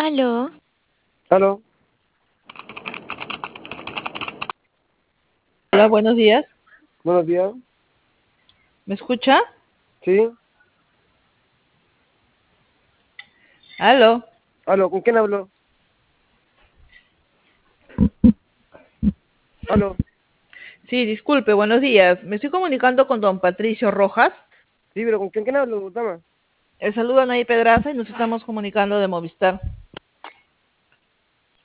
Aló, Aló, Hola, buenos días. buenos días. ¿Me escucha? Sí, Aló. aló, ¿con quién hablo? Aló, Sí, disculpe, buenos días. Me estoy comunicando con don Patricio Rojas. sí, pero ¿con quién hablo, dama? El saludo a Nay Pedraza y nos estamos comunicando de Movistar.